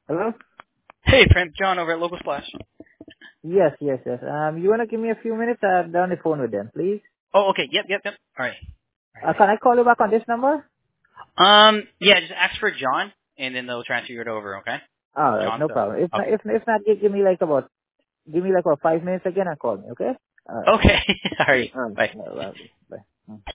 Hello? Hey, friend, John over at Local Splash. Yes. You wanna give me a few minutes? I'm on the phone with them, please. Oh, okay. Yep. All right. Can I call you back on this number? Yeah, just ask for John, and then they'll transfer it over. Okay. All right, John. no So. problem. If not, Okay. if not, give me like about 5 minutes again and call me, okay? All right. Okay. All right. All right. Bye. All right. Bye.